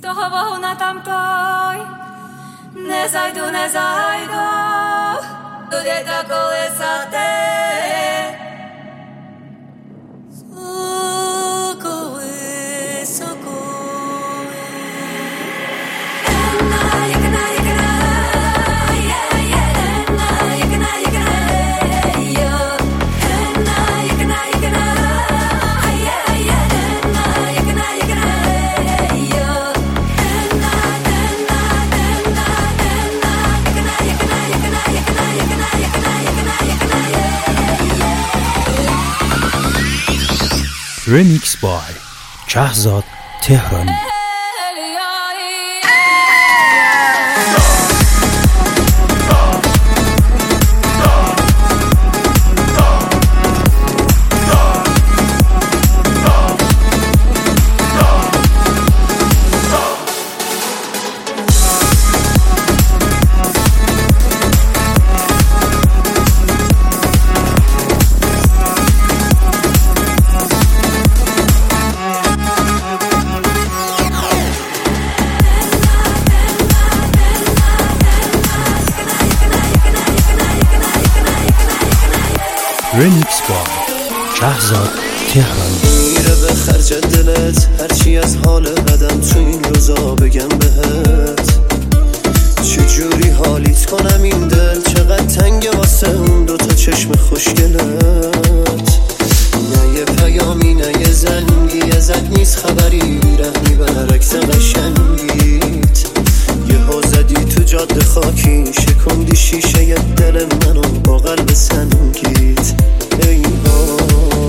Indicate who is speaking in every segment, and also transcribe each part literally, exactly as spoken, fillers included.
Speaker 1: Toho na tamtoj ne zajdu, ne zajdu do deta kolesate.
Speaker 2: Remix by Shahzad Tehrani. Remix by Shahzad Tehrani.
Speaker 3: میره به خرج دلت هرچی از حال بدم تو این روزا بگم بهت، چجوری حالیت کنم این دل چقدر تنگه واسه اون دوتا چشم خوشگلت. نه یه پیامی نه یه زنگی ازت نیست خبری، رحمی برعکس قشنگیت. یه ها زدی تو جاده خاکی شکندی شیشه ی دل منو با قلب سنگیت. ای ها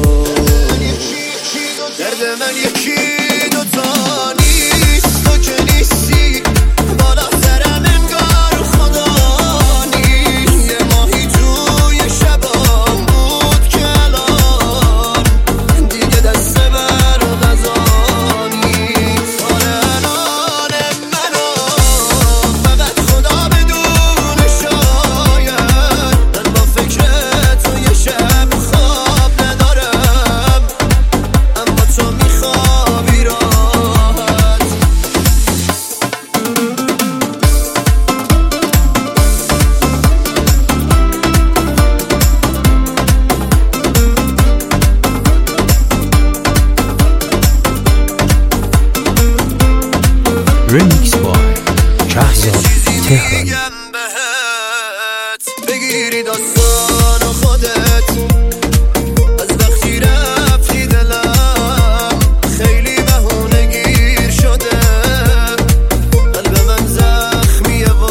Speaker 3: درد من یکی دوتا نیست، تو که نیستی بالا سرم انگار خدا نیست. یه ماهی توی شبام بود که الان دیگه دست بر غذا نیست. آره الان منو فقط خدا بدونه، شاید من با فکر تو یه شب خواب ندارم، اما تو میخوابی راحت.
Speaker 2: Remix by Shahzad Tehrani.
Speaker 3: بگیری داستان خودت از وقتی رفتی دلم خیلی بهونه گیر شده. قلب من زخمیه و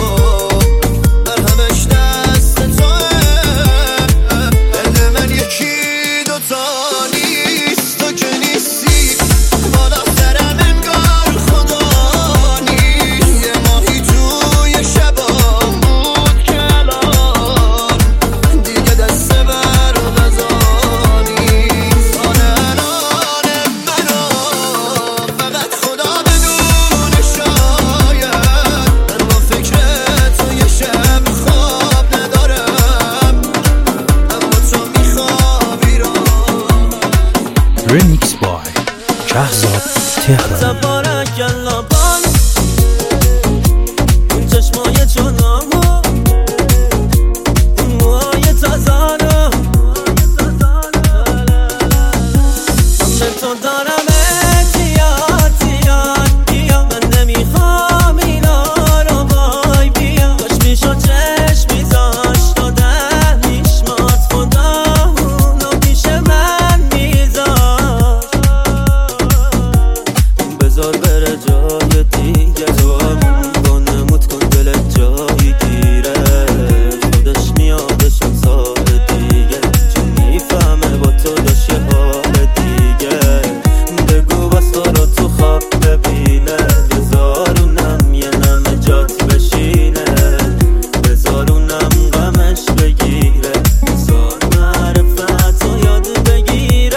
Speaker 3: مرهمش دست توه. درد من یکی دوتا نیست، تو که نیستی بالا سرم انگار خدا نیست. یه ماهی توی شبام بود که الان دیگه دست بر غذا نیست. آره الان منو فقط خدا بدونه، شاید من با فکر تو یه شب خواب ندارم، اما تو میخوابی راحت.
Speaker 2: Remix by Shahzad Tehrani.
Speaker 4: تبارک الله بان اون چشمای چونامو، اون موهای تازانو، من به تو دارم احتیاط بیا. من نمیخوام اینا رو بای بیا. کاش میشد چشمی داشت و ده میشمات خدا اونو پیش من میذاشت. بذار بره جای دیگه تو با نمود کن دلت جایی گیره. خودش میادش اون سال دیگه چون میفهمه با تو داشت یه حال دیگه. بگو بس تو رو تو خواب ببینه، بذارونم یه نم جات بشینه، بذارونم غمش بگیره، بذار معرفت رو یاد بگیره.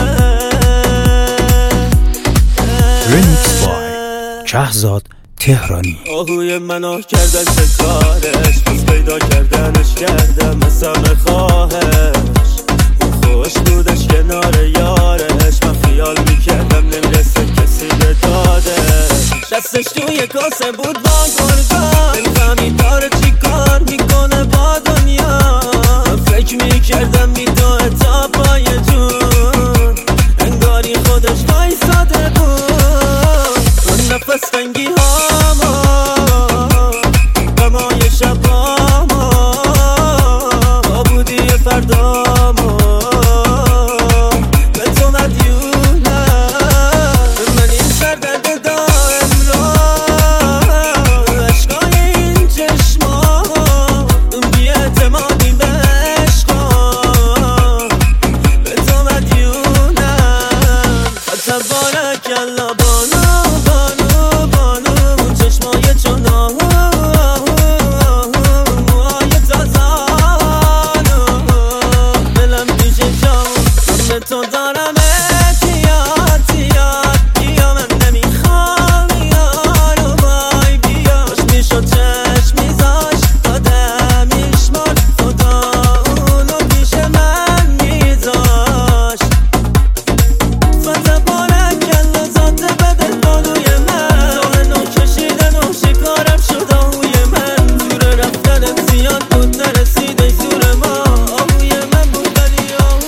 Speaker 2: Remix by Shahzad Tehrani.
Speaker 4: آهوی منو کردن شکارش، بس پیدا کردنش کردم مثل خواهش. اون خوش بودش کنار یارش، من خیال میکردم نمیرسه کسی به دادش. دستش توی کاسه بود با گرگان نمی‌فهمید داره چی کار میکنه با دنیا فکر میکردم میدوه تا پای جون انگاری خودش وایساده بود اون نفس تنگی هاما غمای شباما با بودی فرداما به تو مدیونم من این سردرد دائم را عشقای این چشما بی اعتمادی به عشقا به تو مدیونم تبارک الله بانو بانو بانو چشمای چنان موهای تازانو دلم دیشه جان به تو دارم احتیاط تیاد بیا من نمیخوام یارو بای بیا خوش میشد چشم میذاش دادم میشمار خدا اونو پیش من میذاش فتبارک الله ذات بدل بانوی من راه نو کشیدن و شکارم شد آهوی من دور رفتنت زیاد بود نرسیده زور ما آهوی من بود ولی آهوی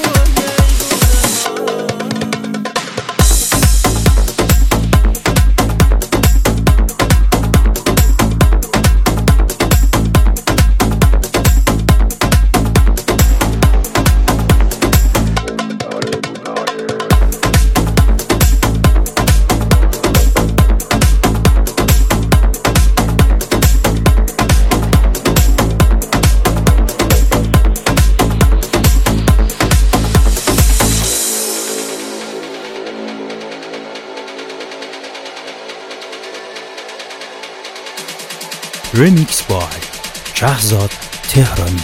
Speaker 2: Remix by Shahzad Tehrani.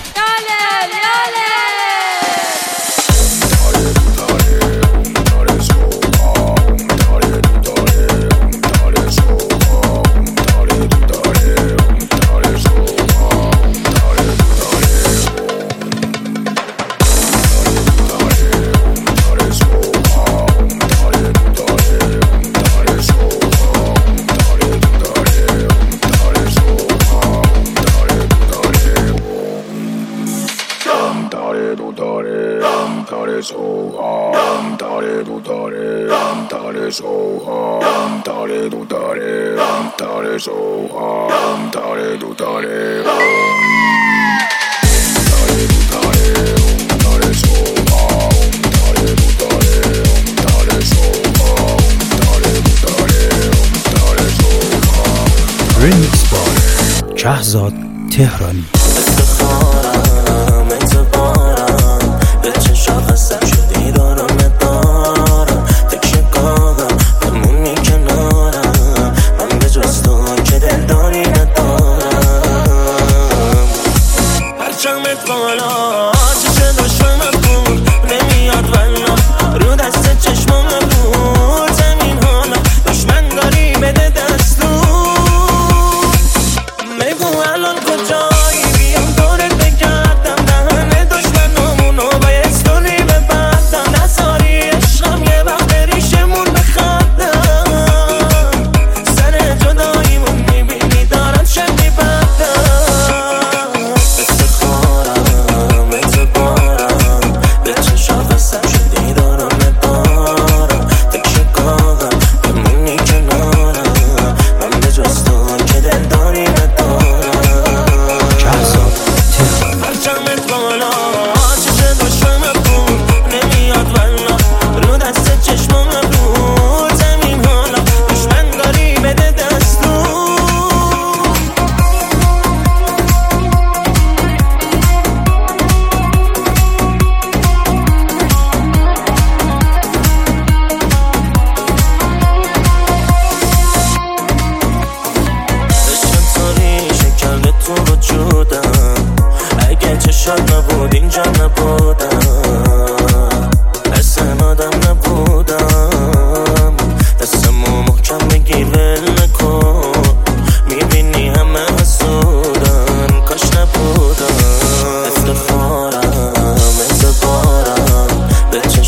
Speaker 2: Remix by Shahzad Tehrani.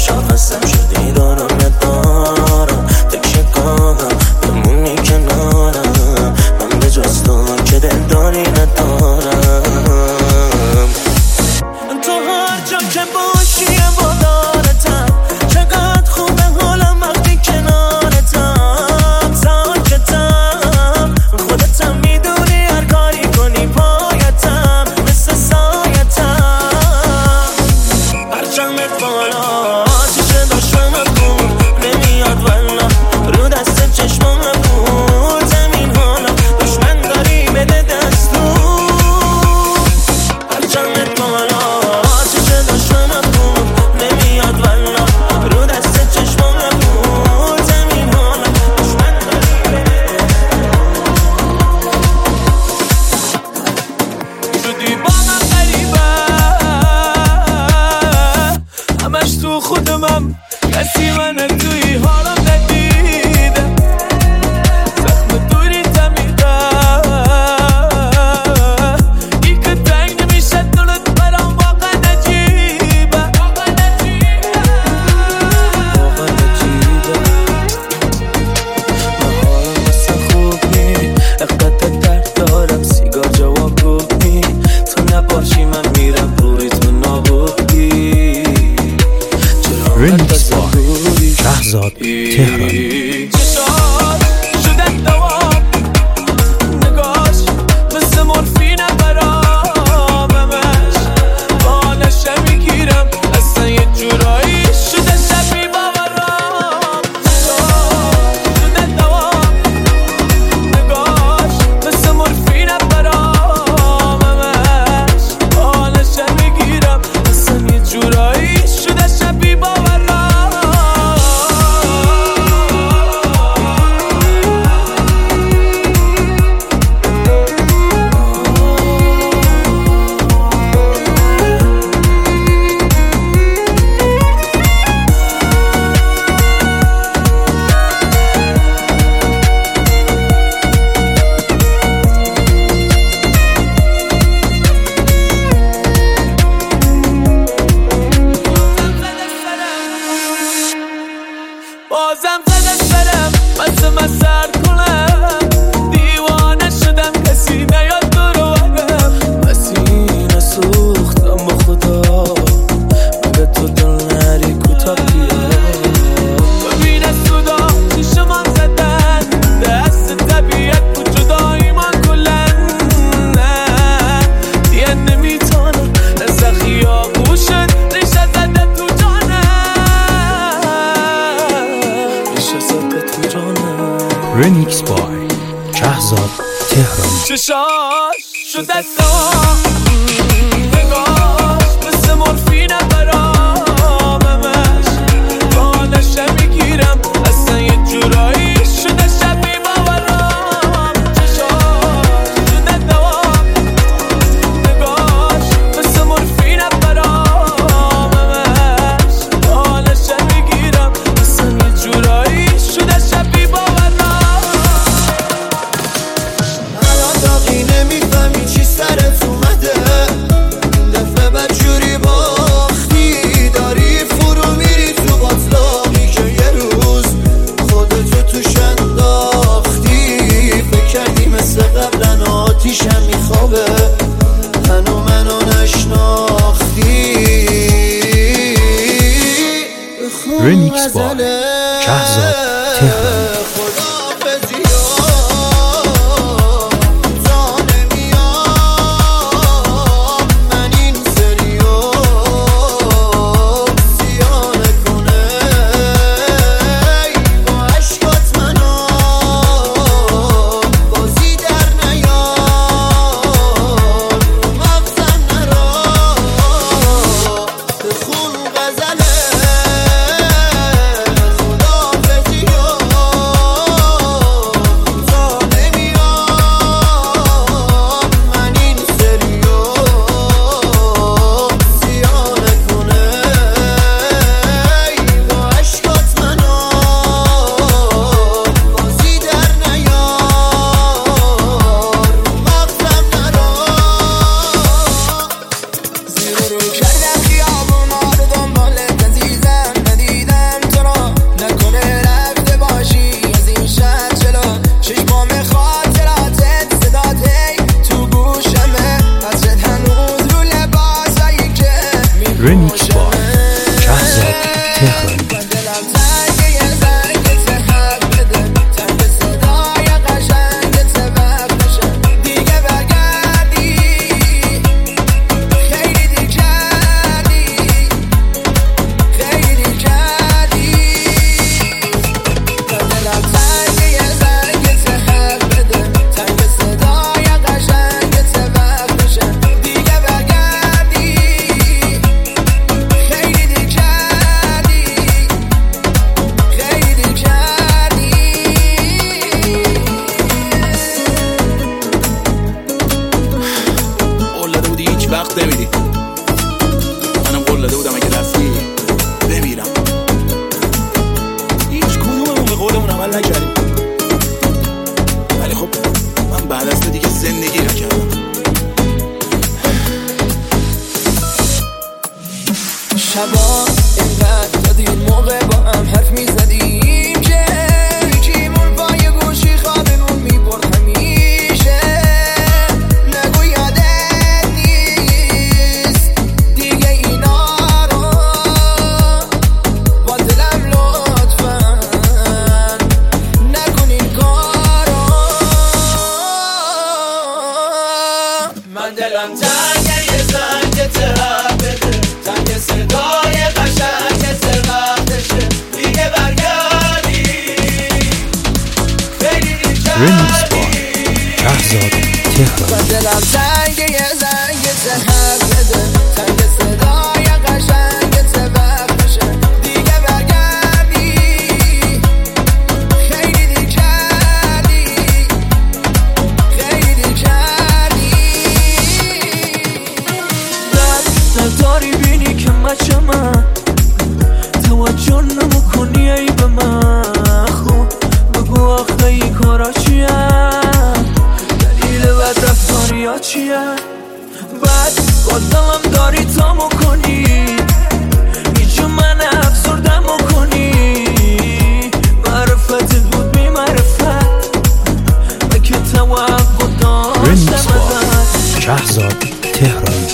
Speaker 3: شدی دارم ندارم تکیه کنم بمونی کنارم
Speaker 2: رمیکس بای شهزاد تهرانی.
Speaker 5: چشاش شد دستام نگاش مثل مورفینه براممش بالش میگیرم اصلا یه جورایی شده شبیه باورام. چشاش شد دستام نگاش مثل مورفینه براممش بالش میگیرم اصلا یه جورایی شده شبیه باورام.
Speaker 3: الان داغی نمیفهمی چی سرت اومده، این دفعه بدجوری باختی، داری فرو میری تو باطلاقی که یه روز خودتو توش انداختی. فکر کردی مثل قبلا آتیشم میخوابه، هنو منو نشناختی.
Speaker 2: رمیکس بای شهزاد تهرانی. رمیکس بای شهزاد تهرانی.
Speaker 5: وقت نمیدی، منم قول داده بودم اگه رفتی بمیرم. هیچ کدوممون به قولمون عمل نکردیم، ولی خب من بعد از تو دیگه زندگی نکردم.
Speaker 6: شبا اینقدر تا دیر موقع با هم حرف میزدیم که یکیمون با یه گوشی خوابمون میبرد همیشه. نگو یادت نیست دیگه اینا رو، با دلم لطفا نکن این کارو. من دلم تنگه یه زنگ ترک بده، تنگ صدای قشنگ وقتشه دیگه برگردی. خیلی
Speaker 2: رمیکس بای شهزاد تهرانی.
Speaker 6: من دلم تنگ یه زنگ ترک بده، تنگ صدای قشنگ وقتشه دیگه برگردی. خیلی دی کردی، خیلی دی کردی. نداری بینی که مچه من توجه نمکنی ای به من. خوب بگو آخه این کارا چیه، دلیل بد رفتاری ها چیه. بعد با دلم داری تا مکنی، اینجا من افسردم مکنی. معرفتت بود بی معرفت، که توقع
Speaker 2: رمیکس
Speaker 6: داشتم
Speaker 2: بای شهزاد تهرانی.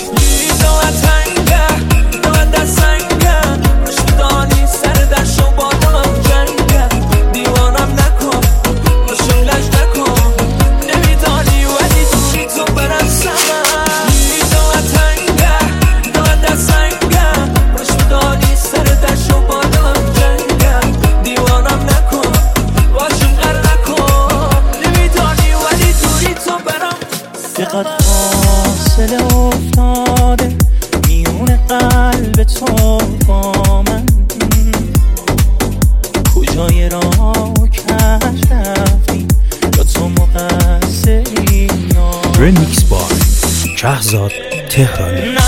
Speaker 6: سر دشت و بادم جنگ
Speaker 2: رمیکس بار شهرزاد تهرانی.